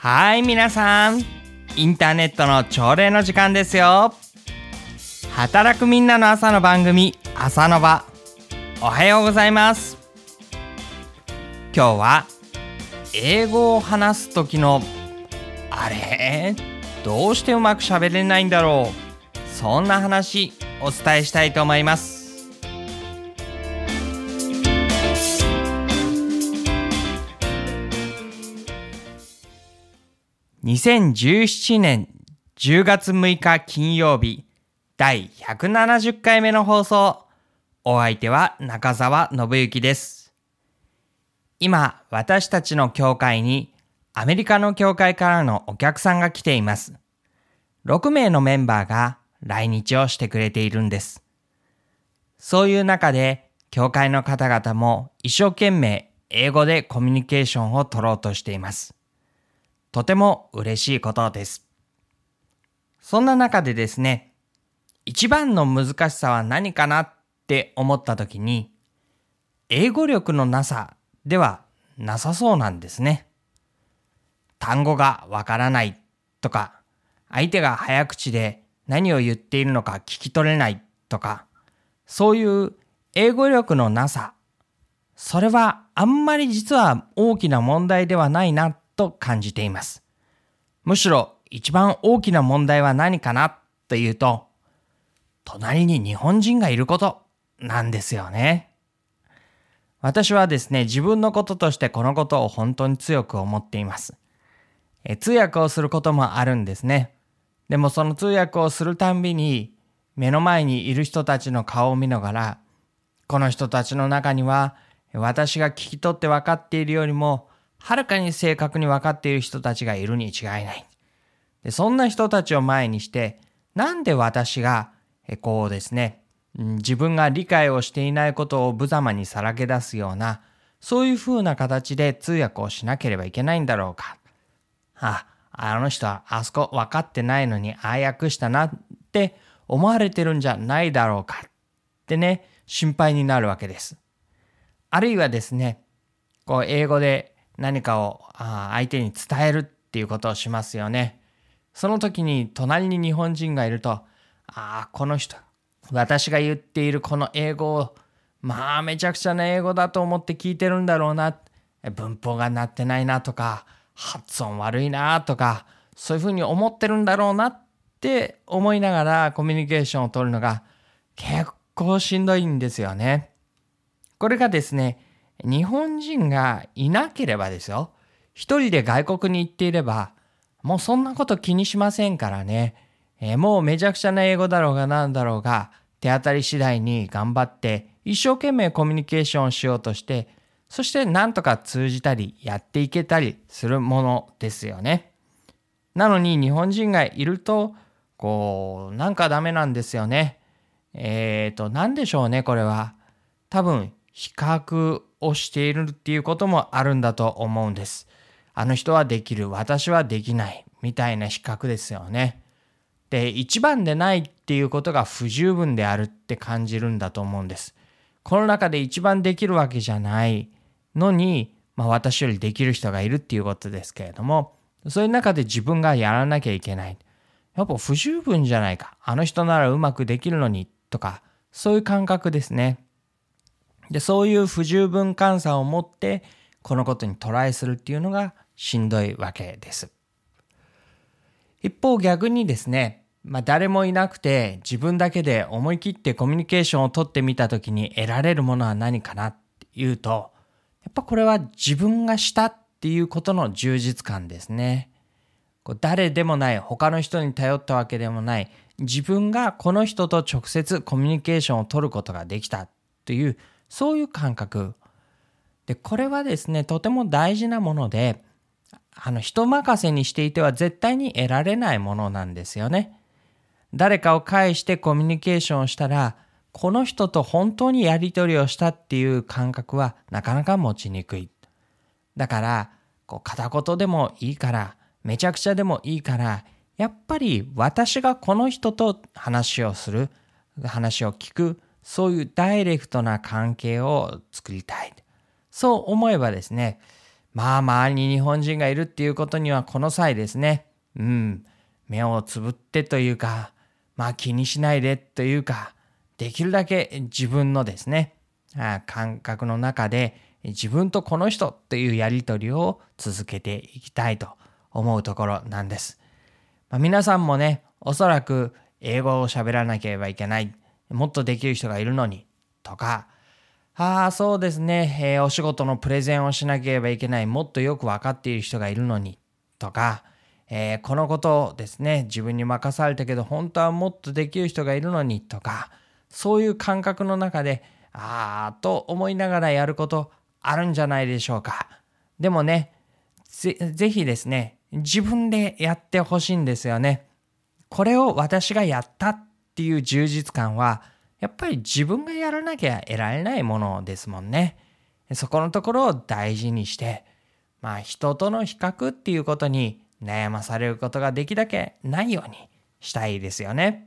はい、皆さん、インターネットの朝礼の時間ですよ。働くみんなの朝の番組、朝の場。おはようございます。今日は英語を話す時のあれどうしてうまく喋れないんだろう、そんな話お伝えしたいと思います。2017年10月6日金曜日第170回目の放送。お相手は中澤信之です。今、私たちの教会にアメリカの教会からのお客さんが来ています。6名のメンバーが来日をしてくれているんです。そういう中で、教会の方々も一生懸命英語でコミュニケーションを取ろうとしています。とても嬉しいことです。そんな中でですね、一番の難しさは何かなって思った時に、英語力のなさではなさそうなんですね。単語がわからないとか、相手が早口で何を言っているのか聞き取れないとか、そういう英語力のなさ、それはあんまり実は大きな問題ではないなと感じています。むしろ一番大きな問題は何かなというと、隣に日本人がいることなんですよね。私はですね、自分のこととしてこのことを本当に強く思っています。通訳をすることもあるんですね。でもその通訳をするたんびに、目の前にいる人たちの顔を見ながら、この人たちの中には私が聞き取って分かっているよりもはるかに正確に分かっている人たちがいるに違いない。で、そんな人たちを前にして、なんで私がこうですね、自分が理解をしていないことを無様にさらけ出すような、そういう風な形で通訳をしなければいけないんだろうか。あの人はあそこ分かってないのにああ訳したなって思われてるんじゃないだろうかってね、心配になるわけです。あるいはですね、こう英語で何かを相手に伝えるっていうことをしますよね。その時に隣に日本人がいると、この人、私が言っているこの英語をめちゃくちゃな英語だと思って聞いてるんだろうな、文法がなってないなとか、発音悪いなとか、そういうふうに思ってるんだろうなって思いながらコミュニケーションを取るのが結構しんどいんですよね。これがですね、日本人がいなければですよ、一人で外国に行っていれば、もうそんなこと気にしませんからね。もうめちゃくちゃな英語だろうがなんだろうが、手当たり次第に頑張って一生懸命コミュニケーションをしようとして、そしてなんとか通じたりやっていけたりするものですよね。なのに日本人がいると、なんかダメなんですよね。なんでしょうね、これは。多分、比較をしているっていうこともあるんだと思うんです。あの人はできる、私はできないみたいな比較ですよね。で、一番でないっていうことが不十分であるって感じるんだと思うんです。この中で一番できるわけじゃないのに、私よりできる人がいるっていうことですけれども、そういう中で自分がやらなきゃいけない。やっぱ不十分じゃないか。あの人ならうまくできるのにとか、そういう感覚ですね。で、そういう不十分感さを持ってこのことにトライするっていうのがしんどいわけです。一方逆にですね、誰もいなくて自分だけで思い切ってコミュニケーションを取ってみたときに得られるものは何かなっていうと、やっぱこれは自分がしたっていうことの充実感ですね。誰でもない、他の人に頼ったわけでもない、自分がこの人と直接コミュニケーションを取ることができたという、そういう感覚。で、これはですね、とても大事なもので、人任せにしていては絶対に得られないものなんですよね。誰かを介してコミュニケーションをしたら、この人と本当にやり取りをしたっていう感覚はなかなか持ちにくい。だから、片言でもいいから、めちゃくちゃでもいいから、やっぱり私がこの人と話をする、話を聞く、そういうダイレクトな関係を作りたい。そう思えばですね、 周りに日本人がいるっていうことにはこの際ですね、目をつぶってというか、気にしないでというか、できるだけ自分のですね、感覚の中で自分とこの人というやりとりを続けていきたいと思うところなんです。皆さんもね、おそらく英語を喋らなければいけない、もっとできる人がいるのにとか、そうですね、お仕事のプレゼンをしなければいけない、もっとよく分かっている人がいるのにとか、このことをですね、自分に任されたけど本当はもっとできる人がいるのにとか、そういう感覚の中でと思いながらやることあるんじゃないでしょうか。でもね、ぜひですね、自分でやってほしいんですよね。これを私がやったっていう充実感は、やっぱり自分がやらなきゃ得られないものですもんね。そこのところを大事にして、人との比較っていうことに悩まされることができるだけないようにしたいですよね。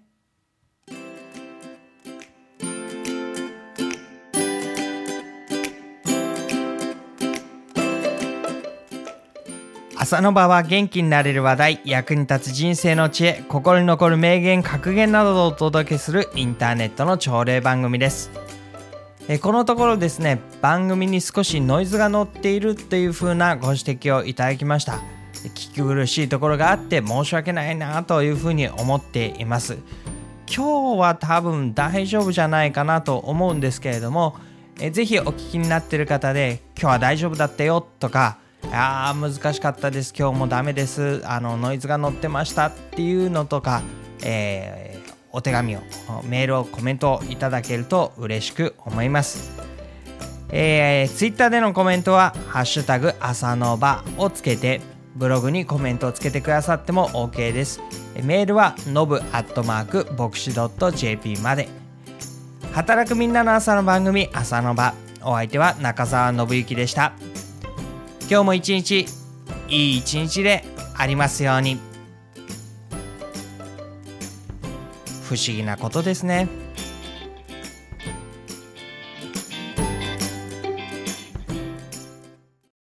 朝の場は元気になれる話題、役に立つ人生の知恵、心に残る名言、格言などをお届けするインターネットの朝礼番組です。このところですね、番組に少しノイズが乗っているというふうなご指摘をいただきました。聞き苦しいところがあって申し訳ないなというふうに思っています。今日は多分大丈夫じゃないかなと思うんですけれども、ぜひお聞きになっている方で、今日は大丈夫だったよとか、難しかったです、今日もダメです、ノイズが乗ってましたっていうのとか、お手紙を、メールを、コメントをいただけると嬉しく思います。ツイッターでのコメントはハッシュタグ朝の場をつけて、ブログにコメントをつけてくださっても OK です。メールはnobu@boxi.jp まで。働くみんなの朝の番組、朝の場。お相手は中澤信之でした。今日も一日いい一日でありますように。不思議なことですね。